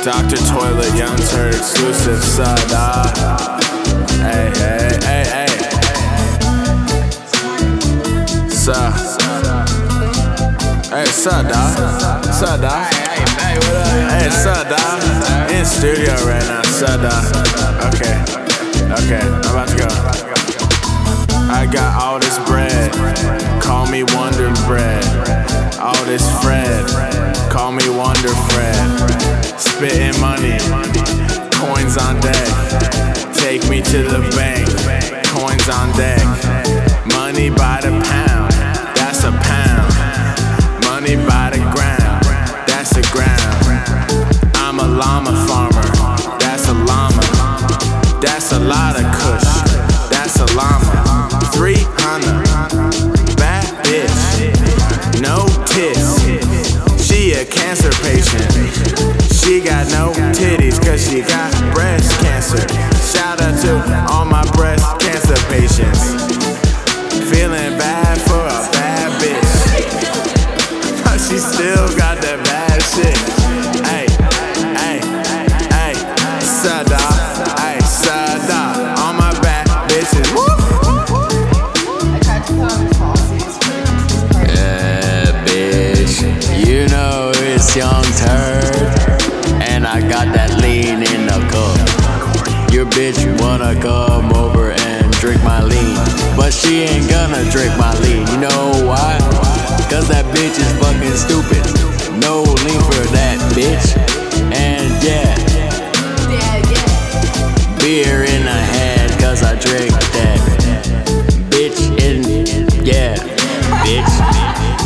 Dr. Toilet, Young Turd exclusive, Sada. Hey, hey, hey, hey. Sa. Hey, Sada. Sada. Hey, Sada. In studio right now, Sada. Okay. Okay, I'm about to go. I got all this bread. Call me Wonder Bread. All this Fred. Call me Wonder Fred. Spitting money, coins on deck. Take me to the bank, coins on deck. Money by the pound, that's a pound. Money by the ground, that's a ground. I'm a llama farmer, that's a llama. That's a lot of kush, that's a llama. 300, bad bitch, no tits. She a cancer patient. She got no titties cause she got breast cancer. Shout out to all my breast cancer patients. Feeling bad for a bad bitch, but she still got that bad shit. Ay, ay, ay, Sada, ay, Sada. All my bad bitches. Yeah, bitch, you know it's Young Turd. And I got that lean in the cup. Your bitch wanna come over and drink my lean, but she ain't gonna drink my lean. You know why? Cause that bitch is fucking stupid. No lean for that bitch. And yeah, beer in the hand cause I drink that. Bitch in, yeah, bitch.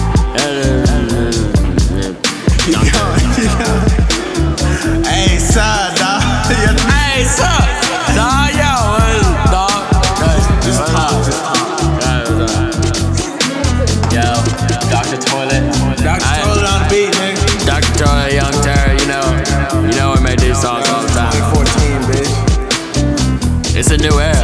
Hey, son, dawg. Hey, son, dawg, yo, dawg. Just talk. Yo, Dr. Toilet. Dr. Toilet on the beat, nigga. Dr. Toilet, Young Turd, you know we make these songs all the time. 2014, bitch. It's a new era.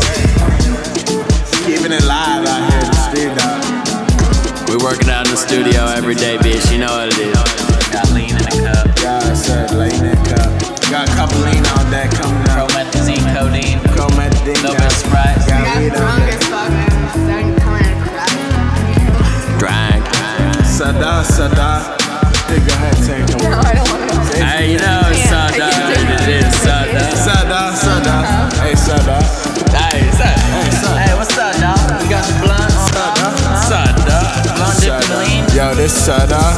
Keeping it live out here in the street, dog. We working out in the studio every day, bitch. You know what it is. Got lean in the cup. Yeah, sir, lean in the cup. Got a couple lean on that coming up. Promethazine, codeine, Promethazine, little bit of Sprite. got weed on that. Drag. Sada, Sada. Hey, go ahead, take him. No, I don't want to. Hey, you know it's Sada. It is Sada. Sada, Sada. Hey, Sada. Hey, Sada. Hey, what's up, dog? You got the blunt? Sada. Sada. Blunt dipped in lean. Yo, this Sada.